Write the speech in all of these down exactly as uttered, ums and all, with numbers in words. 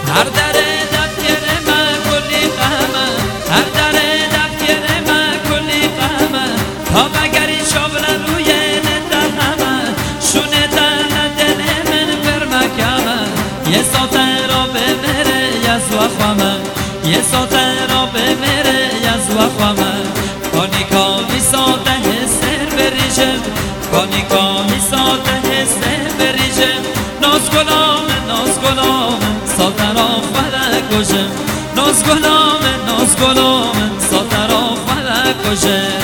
هر در دفتر من کلی قهمه هر در دفتر من کلی قهمه تا بگری شغل روی ندهمه شونه در دل من برمکمه یه ساته را بمیره یز و خوامه یه ساته را بمیره یز و خوامه کانی کانی ساته هستر بریجم کانی کانی ساته هستر بریجم ناز گلام ناز گلام ساته را خود کجم ناز گلام ناز گلام ساته را خود کجم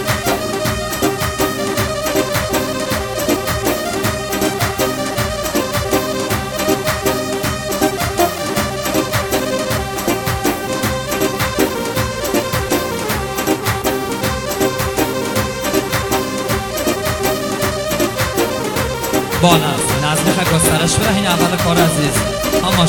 با نظم نظم خیلی گسترش بره این اول کار عزیز هماش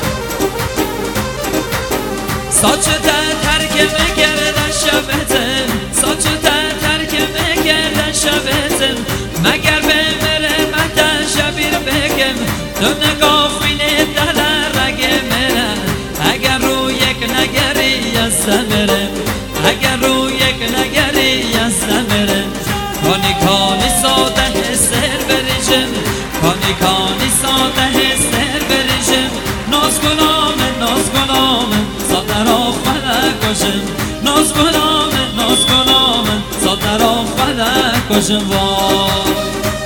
ساچه تا ترک مگردن شبتم ساچه تا ترک مگردن شبتم مگر بمره مهدن شبیر بگم دو نگاه خوینه دل رگه مره اگر رو یک نگری یزده مره اگر رو یک نگری یزده مره کانی کانی ساده هستر بریجم کانی کانی ساده هستر بریجم ناز گلامه ناز گلامه ساده را خود کشم ناز گلامه ناز گلامه ساده را خود کشم وای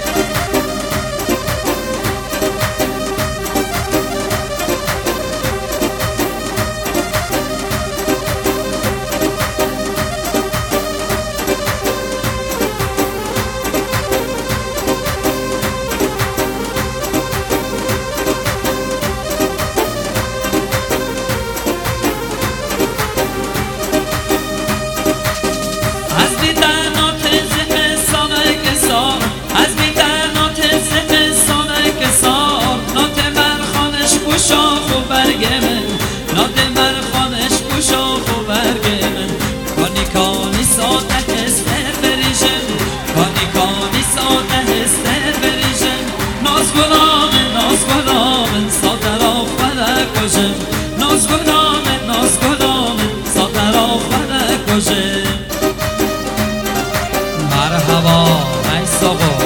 ناز گلامه ناز گلامه ساده را خود کجه مرحبا نیست آقا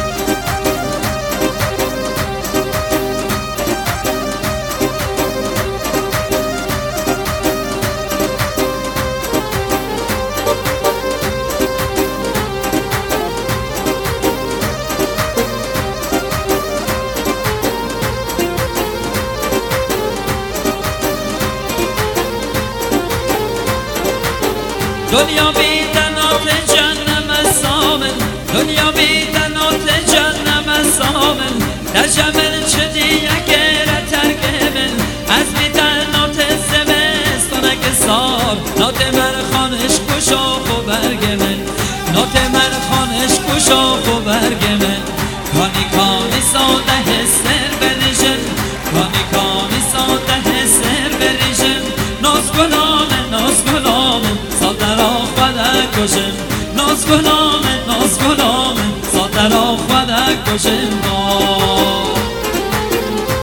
دنیا بیدنات جهنم سامن دنیا بیدنات جهنم سامن در جمل چدی اگر ترکمن از بیدنات زمستانک سار نات من خانش کشا و برگمن نات من خانش کشا و برگمن کانی کانی ساده هستر بریجن کانی کانی ساده هستر بریجن ناز گلامه ناز گلامه ساده را خود کشم ناز گلامه ناز گلامه ساده را خود کشم